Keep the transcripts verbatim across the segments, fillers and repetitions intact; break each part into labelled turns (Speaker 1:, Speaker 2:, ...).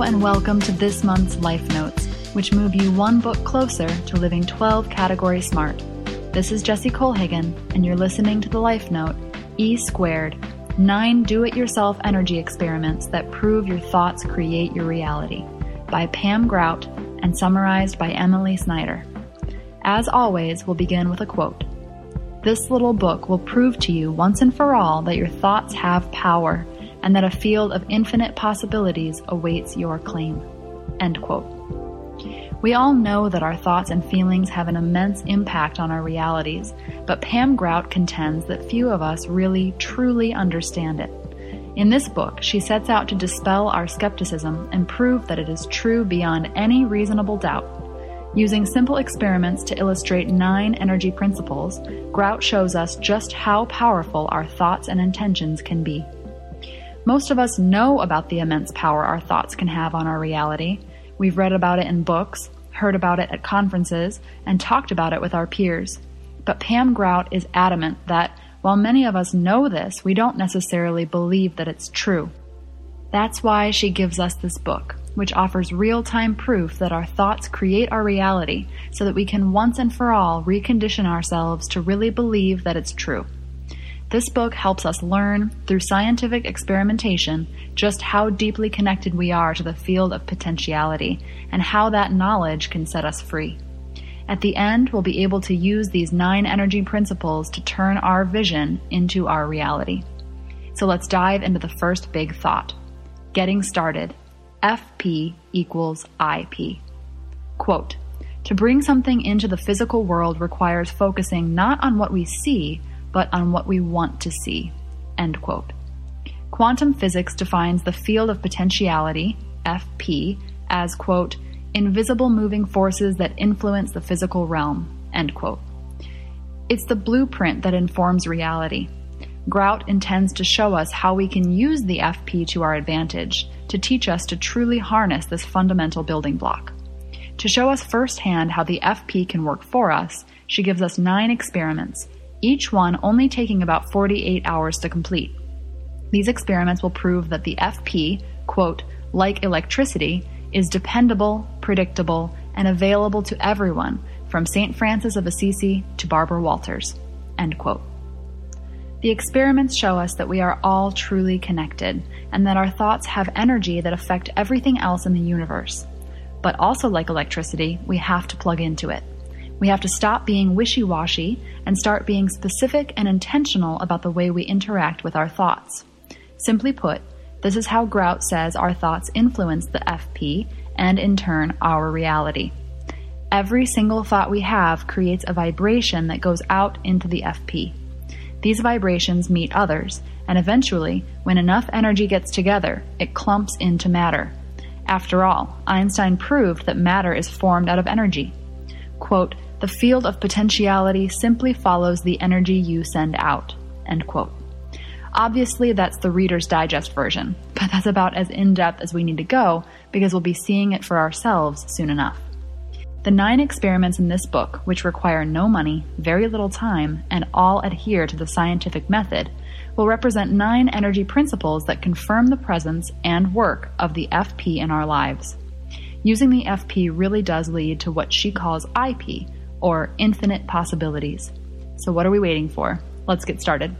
Speaker 1: and welcome to this month's Life Notes, which move you one book closer to living twelve category smart. This is Jessie Colhagen, and you're listening to the Life Note, E Squared, nine do-it-yourself energy experiments that prove your thoughts create your reality, by Pam Grout and summarized by Emily Snyder. As always, we'll begin with a quote. This little book will prove to you once and for all that your thoughts have power and that a field of infinite possibilities awaits your claim. End quote. We all know that our thoughts and feelings have an immense impact on our realities, but Pam Grout contends that few of us really, truly understand it. In this book, she sets out to dispel our skepticism and prove that it is true beyond any reasonable doubt. Using simple experiments to illustrate nine energy principles, Grout shows us just how powerful our thoughts and intentions can be. Most of us know about the immense power our thoughts can have on our reality. We've read about it in books, heard about it at conferences, and talked about it with our peers. But Pam Grout is adamant that, while many of us know this, we don't necessarily believe that it's true. That's why she gives us this book, which offers real-time proof that our thoughts create our reality so that we can once and for all recondition ourselves to really believe that it's true. This book helps us learn, through scientific experimentation, just how deeply connected we are to the field of potentiality and how that knowledge can set us free. At the end, we'll be able to use these nine energy principles to turn our vision into our reality. So let's dive into the first big thought. Getting started. F P equals I P. Quote, to bring something into the physical world requires focusing not on what we see, but on what we want to see. End quote. Quantum physics defines the field of potentiality, F P, as, quote, invisible moving forces that influence the physical realm, end quote. It's the blueprint that informs reality. Grout intends to show us how we can use the F P to our advantage, to teach us to truly harness this fundamental building block. To show us firsthand how the F P can work for us, she gives us nine experiments, each one only taking about forty-eight hours to complete. These experiments will prove that the F P, quote, like electricity, is dependable, predictable, and available to everyone, from Saint Francis of Assisi to Barbara Walters, end quote. The experiments show us that we are all truly connected, and that our thoughts have energy that affect everything else in the universe. But also like electricity, we have to plug into it. We have to stop being wishy-washy and start being specific and intentional about the way we interact with our thoughts. Simply put, this is how Grout says our thoughts influence the F P and, in turn, our reality. Every single thought we have creates a vibration that goes out into the F P. These vibrations meet others, and eventually, when enough energy gets together, it clumps into matter. After all, Einstein proved that matter is formed out of energy. Quote, the field of potentiality simply follows the energy you send out, end quote. Obviously, that's the Reader's Digest version, but that's about as in-depth as we need to go because we'll be seeing it for ourselves soon enough. The nine experiments in this book, which require no money, very little time, and all adhere to the scientific method, will represent nine energy principles that confirm the presence and work of the F P in our lives. Using the F P really does lead to what she calls I P, or infinite possibilities. So what are we waiting for? Let's get started.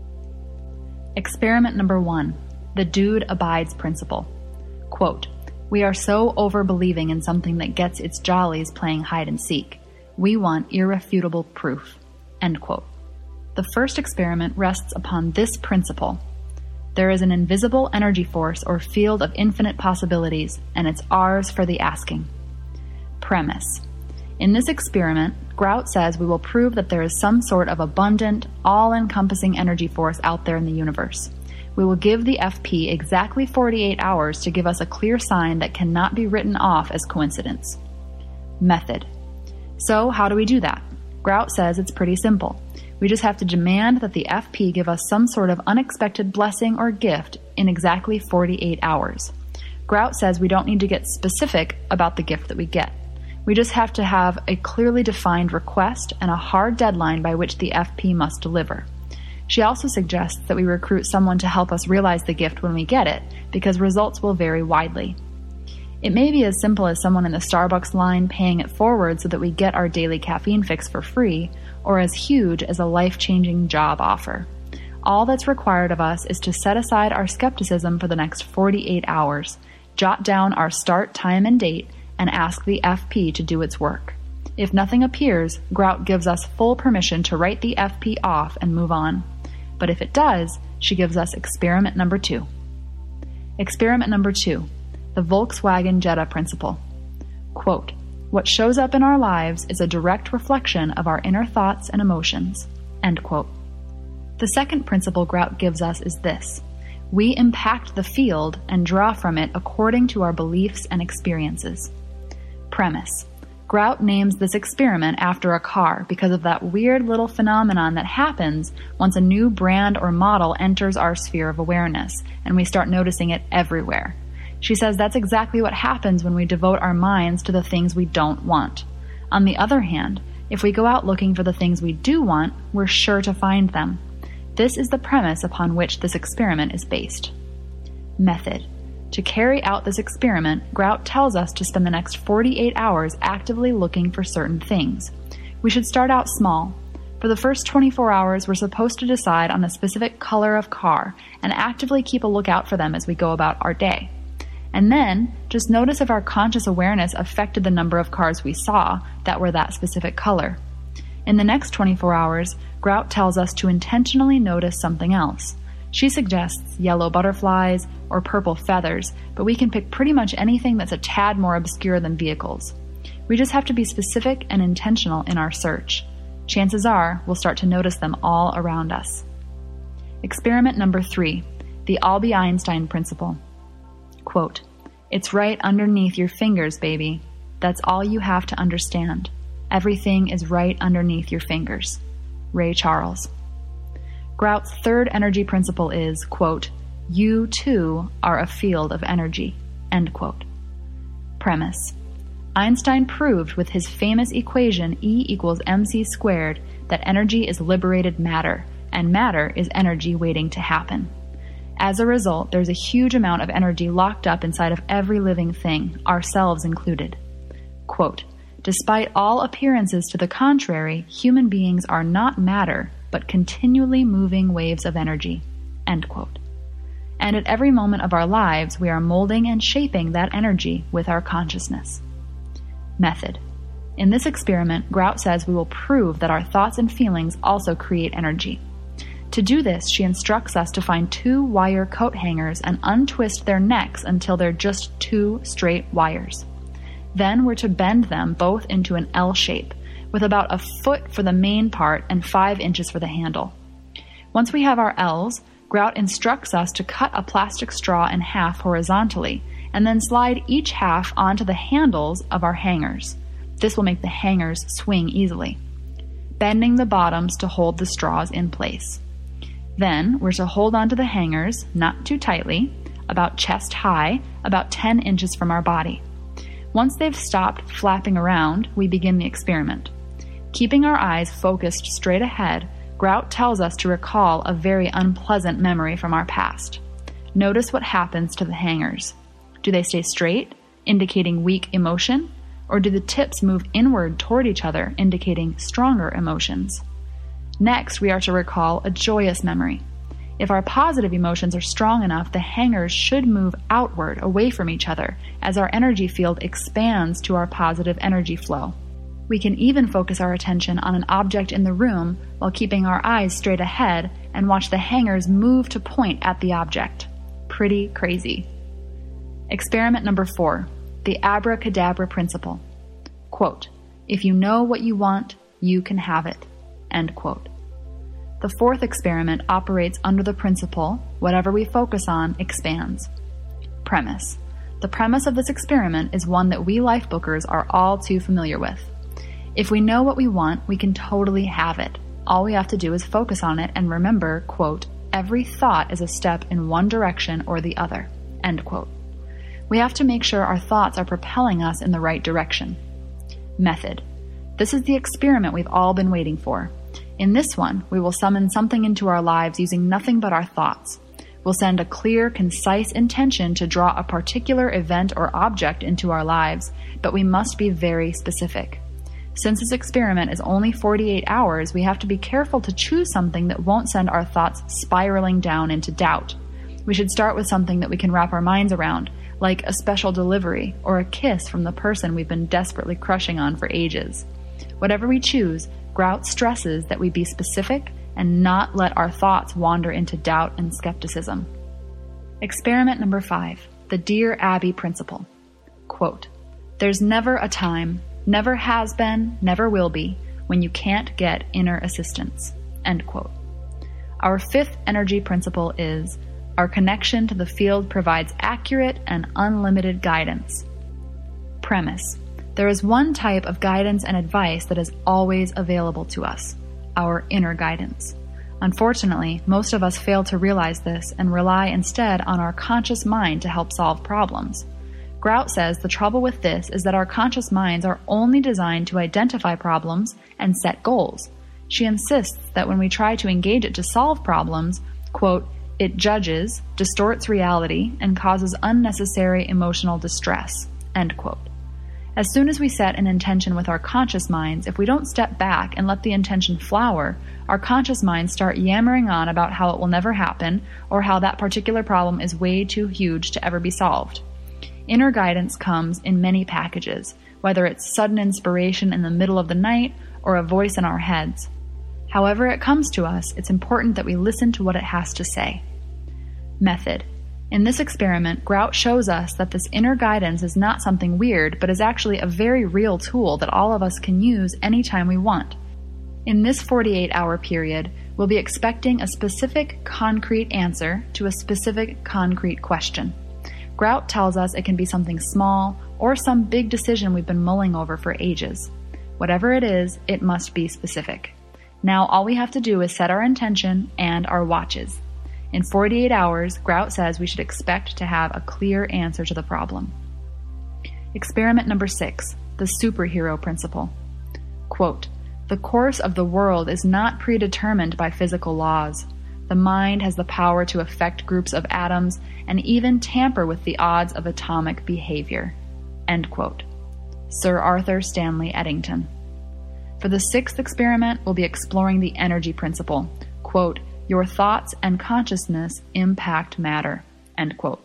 Speaker 1: Experiment number one, the dude abides principle. Quote, we are so over-believing in something that gets its jollies playing hide and seek. We want irrefutable proof. End quote. The first experiment rests upon this principle. There is an invisible energy force or field of infinite possibilities, and it's ours for the asking. Premise. In this experiment, Grout says we will prove that there is some sort of abundant, all-encompassing energy force out there in the universe. We will give the F P exactly forty-eight hours to give us a clear sign that cannot be written off as coincidence. Method. So, how do we do that? Grout says it's pretty simple. We just have to demand that the F P give us some sort of unexpected blessing or gift in exactly forty-eight hours. Grout says we don't need to get specific about the gift that we get. We just have to have a clearly defined request and a hard deadline by which the F P must deliver. She also suggests that we recruit someone to help us realize the gift when we get it, because results will vary widely. It may be as simple as someone in the Starbucks line paying it forward so that we get our daily caffeine fix for free, or as huge as a life-changing job offer. All that's required of us is to set aside our skepticism for the next forty-eight hours, jot down our start time and date, and ask the F P to do its work. If nothing appears, Grout gives us full permission to write the F P off and move on. But if it does, she gives us experiment number two. Experiment number two. The Volkswagen Jetta Principle. Quote, what shows up in our lives is a direct reflection of our inner thoughts and emotions. End quote. The second principle Grout gives us is this. We impact the field and draw from it according to our beliefs and experiences. Premise. Grout names this experiment after a car because of that weird little phenomenon that happens once a new brand or model enters our sphere of awareness, and we start noticing it everywhere. She says that's exactly what happens when we devote our minds to the things we don't want. On the other hand, if we go out looking for the things we do want, we're sure to find them. This is the premise upon which this experiment is based. Method. To carry out this experiment, Grout tells us to spend the next forty-eight hours actively looking for certain things. We should start out small. For the first twenty-four hours, we're supposed to decide on a specific color of car and actively keep a lookout for them as we go about our day. And then, just notice if our conscious awareness affected the number of cars we saw that were that specific color. In the next twenty-four hours, Grout tells us to intentionally notice something else. She suggests yellow butterflies or purple feathers, but we can pick pretty much anything that's a tad more obscure than vehicles. We just have to be specific and intentional in our search. Chances are, we'll start to notice them all around us. Experiment number three, the Albie Einstein Principle. Quote, it's right underneath your fingers, baby. That's all you have to understand. Everything is right underneath your fingers. Ray Charles. Grout's third energy principle is, quote, you too are a field of energy, end quote. Premise. Einstein proved with his famous equation E equals mc squared that energy is liberated matter, and matter is energy waiting to happen. As a result, there's a huge amount of energy locked up inside of every living thing, ourselves included. Quote, despite all appearances to the contrary, human beings are not matter, but continually moving waves of energy. End quote. And at every moment of our lives, we are molding and shaping that energy with our consciousness. Method. In this experiment, Grout says we will prove that our thoughts and feelings also create energy. To do this, she instructs us to find two wire coat hangers and untwist their necks until they're just two straight wires. Then we're to bend them both into an L shape, with about a foot for the main part and five inches for the handle. Once we have our L's, Grout instructs us to cut a plastic straw in half horizontally, and then slide each half onto the handles of our hangers. This will make the hangers swing easily, bending the bottoms to hold the straws in place. Then we're to hold onto the hangers, not too tightly, about chest high, about ten inches from our body. Once they've stopped flapping around, we begin the experiment. Keeping our eyes focused straight ahead, Grout tells us to recall a very unpleasant memory from our past. Notice what happens to the hangers. Do they stay straight, indicating weak emotion, or do the tips move inward toward each other, indicating stronger emotions? Next, we are to recall a joyous memory. If our positive emotions are strong enough, the hangers should move outward, away from each other, as our energy field expands to our positive energy flow. We can even focus our attention on an object in the room while keeping our eyes straight ahead and watch the hangers move to point at the object. Pretty crazy. Experiment number four, the abracadabra principle. Quote, if you know what you want, you can have it. End quote. The fourth experiment operates under the principle, whatever we focus on expands. Premise. The premise of this experiment is one that we lifebookers are all too familiar with. If we know what we want, we can totally have it. All we have to do is focus on it and remember, quote, every thought is a step in one direction or the other, end quote. We have to make sure our thoughts are propelling us in the right direction. Method. This is the experiment we've all been waiting for. In this one, we will summon something into our lives using nothing but our thoughts. We'll send a clear, concise intention to draw a particular event or object into our lives, but we must be very specific. Since this experiment is only forty-eight hours, we have to be careful to choose something that won't send our thoughts spiraling down into doubt. We should start with something that we can wrap our minds around, like a special delivery or a kiss from the person we've been desperately crushing on for ages. Whatever we choose, Grout stresses that we be specific and not let our thoughts wander into doubt and skepticism. Experiment number five, the Dear Abby principle. Quote, "There's never a time, never has been, never will be, when you can't get inner assistance." End quote. Our fifth energy principle is, our connection to the field provides accurate and unlimited guidance. Premise. There is one type of guidance and advice that is always available to us, our inner guidance. Unfortunately, most of us fail to realize this and rely instead on our conscious mind to help solve problems. Grout says the trouble with this is that our conscious minds are only designed to identify problems and set goals. She insists that when we try to engage it to solve problems, quote, it judges, distorts reality, and causes unnecessary emotional distress, end quote. As soon as we set an intention with our conscious minds, if we don't step back and let the intention flower, our conscious minds start yammering on about how it will never happen or how that particular problem is way too huge to ever be solved. Inner guidance comes in many packages, whether it's sudden inspiration in the middle of the night or a voice in our heads. However it comes to us, it's important that we listen to what it has to say. Method. In this experiment, Grout shows us that this inner guidance is not something weird, but is actually a very real tool that all of us can use anytime we want. In this forty-eight hour period, we'll be expecting a specific, concrete answer to a specific, concrete question. Grout tells us it can be something small or some big decision we've been mulling over for ages. Whatever it is, it must be specific. Now all we have to do is set our intention and our watches. In forty-eight hours, Grout says we should expect to have a clear answer to the problem. Experiment number six, the superhero principle. Quote, "The course of the world is not predetermined by physical laws. The mind has the power to affect groups of atoms and even tamper with the odds of atomic behavior." End quote. Sir Arthur Stanley Eddington. For the sixth experiment, we'll be exploring the energy principle. Quote, "Your thoughts and consciousness impact matter." End quote.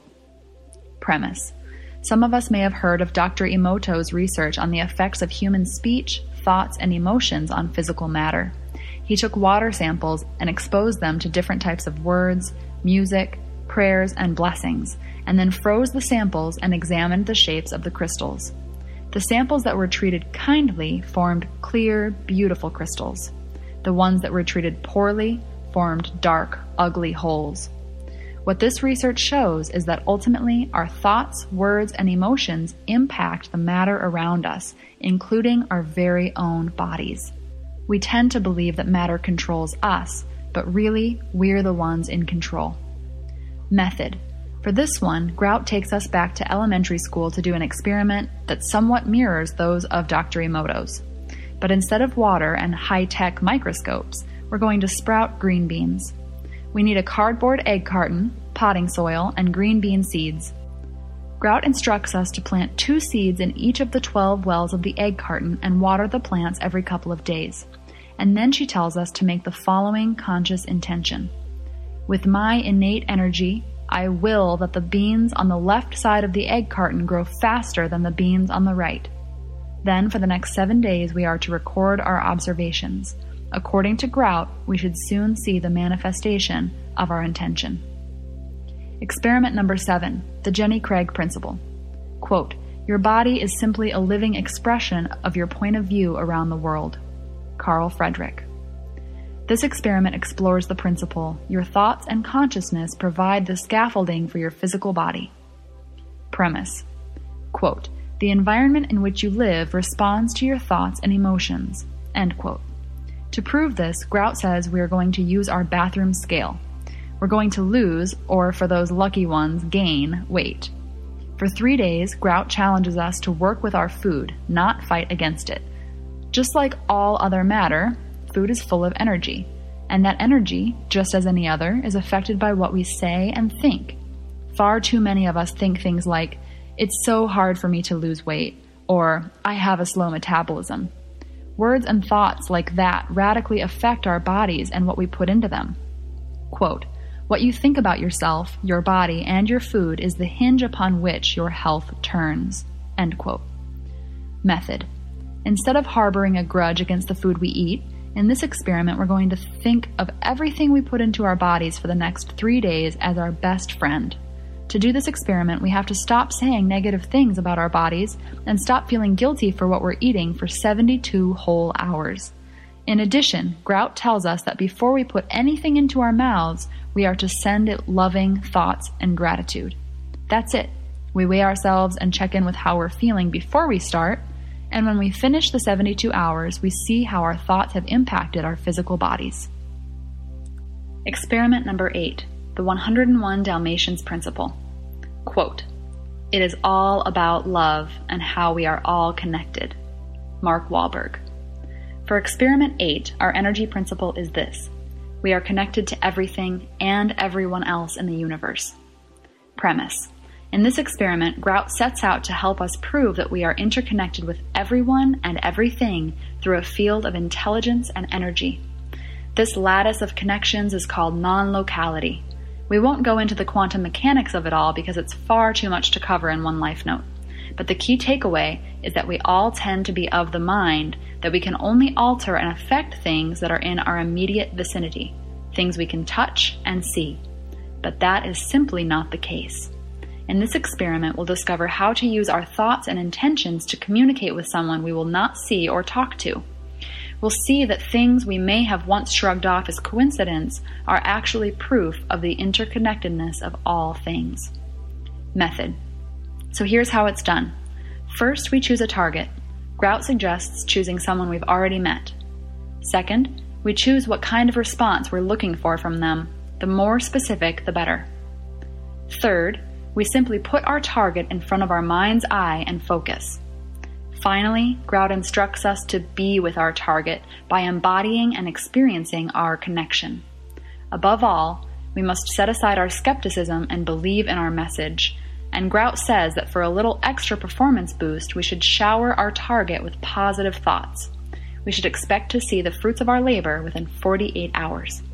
Speaker 1: Premise. Some of us may have heard of Doctor Emoto's research on the effects of human speech, thoughts, and emotions on physical matter. He took water samples and exposed them to different types of words, music, prayers, and blessings, and then froze the samples and examined the shapes of the crystals. The samples that were treated kindly formed clear, beautiful crystals. The ones that were treated poorly formed dark, ugly holes. What this research shows is that ultimately our thoughts, words, and emotions impact the matter around us, including our very own bodies. We tend to believe that matter controls us, but really, we're the ones in control. Method. For this one, Grout takes us back to elementary school to do an experiment that somewhat mirrors those of Doctor Emoto's. But instead of water and high-tech microscopes, we're going to sprout green beans. We need a cardboard egg carton, potting soil, and green bean seeds. Grout instructs us to plant two seeds in each of the twelve wells of the egg carton and water the plants every couple of days. And then she tells us to make the following conscious intention. With my innate energy, I will that the beans on the left side of the egg carton grow faster than the beans on the right. Then for the next seven days, we are to record our observations. According to Grout, we should soon see the manifestation of our intention. Experiment number seven, the Jenny Craig principle. Quote, "Your body is simply a living expression of your point of view around the world." Carl Frederick. This experiment explores the principle, your thoughts and consciousness provide the scaffolding for your physical body. Premise. Quote, "The environment in which you live responds to your thoughts and emotions." End quote. To prove this, Grout says we are going to use our bathroom scale. We're going to lose, or for those lucky ones, gain, weight. For three days, Grout challenges us to work with our food, not fight against it. Just like all other matter, food is full of energy, and that energy, just as any other, is affected by what we say and think. Far too many of us think things like, "It's so hard for me to lose weight," or "I have a slow metabolism." Words and thoughts like that radically affect our bodies and what we put into them. Quote, "What you think about yourself, your body, and your food is the hinge upon which your health turns." End quote. Method. Instead of harboring a grudge against the food we eat, in this experiment we're going to think of everything we put into our bodies for the next three days as our best friend. To do this experiment, we have to stop saying negative things about our bodies and stop feeling guilty for what we're eating for seventy-two whole hours. In addition, Grout tells us that before we put anything into our mouths, we are to send it loving thoughts and gratitude. That's it. We weigh ourselves and check in with how we're feeling before we start, and when we finish the seventy-two hours, we see how our thoughts have impacted our physical bodies. Experiment number eight, the one hundred one Dalmatians Principle. Quote, "It is all about love and how we are all connected." Mark Wahlberg. For experiment eight, our energy principle is this: we are connected to everything and everyone else in the universe. Premise. In this experiment, Grout sets out to help us prove that we are interconnected with everyone and everything through a field of intelligence and energy. This lattice of connections is called non-locality. We won't go into the quantum mechanics of it all because it's far too much to cover in one life note. But the key takeaway is that we all tend to be of the mind that we can only alter and affect things that are in our immediate vicinity, things we can touch and see. But that is simply not the case. In this experiment, we'll discover how to use our thoughts and intentions to communicate with someone we will not see or talk to. We'll see that things we may have once shrugged off as coincidence are actually proof of the interconnectedness of all things. Method. So here's how it's done. First, we choose a target. Grout suggests choosing someone we've already met. Second, we choose what kind of response we're looking for from them. The more specific, the better. Third, we simply put our target in front of our mind's eye and focus. Finally, Grout instructs us to be with our target by embodying and experiencing our connection. Above all, we must set aside our skepticism and believe in our message. And Grout says that for a little extra performance boost, we should shower our target with positive thoughts. We should expect to see the fruits of our labor within forty-eight hours.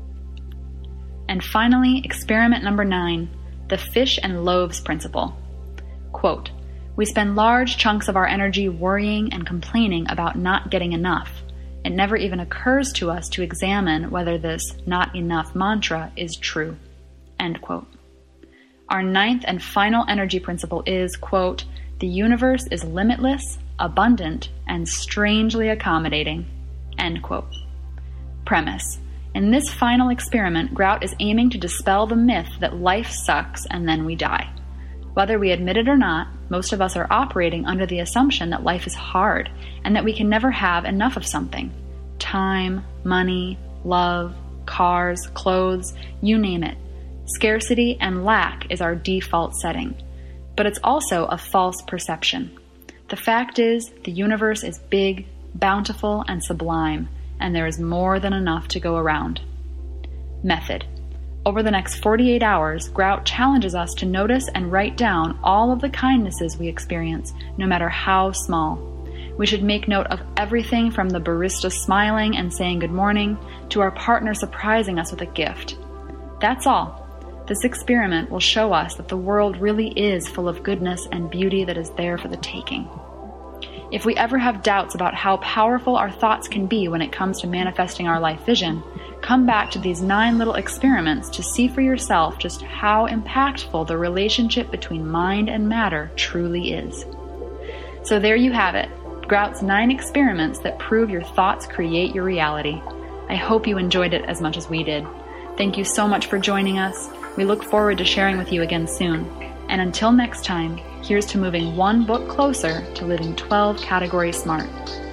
Speaker 1: And finally, experiment number nine, the fish and loaves principle. Quote, "We spend large chunks of our energy worrying and complaining about not getting enough. It never even occurs to us to examine whether this not enough mantra is true." End quote. Our ninth and final energy principle is, quote, "The universe is limitless, abundant, and strangely accommodating." End quote. Premise. In this final experiment, Grout is aiming to dispel the myth that life sucks and then we die. Whether we admit it or not, most of us are operating under the assumption that life is hard and that we can never have enough of something. Time, money, love, cars, clothes, you name it. Scarcity and lack is our default setting. But it's also a false perception. The fact is, the universe is big, bountiful, and sublime, and there is more than enough to go around. Method. Over the next forty-eight hours, Grout challenges us to notice and write down all of the kindnesses we experience, no matter how small. We should make note of everything from the barista smiling and saying good morning to our partner surprising us with a gift. That's all. This experiment will show us that the world really is full of goodness and beauty that is there for the taking. If we ever have doubts about how powerful our thoughts can be when it comes to manifesting our life vision, come back to these nine little experiments to see for yourself just how impactful the relationship between mind and matter truly is. So there you have it, Grout's nine experiments that prove your thoughts create your reality. I hope you enjoyed it as much as we did. Thank you so much for joining us. We look forward to sharing with you again soon. And until next time, here's to moving one book closer to living twelve categories smart.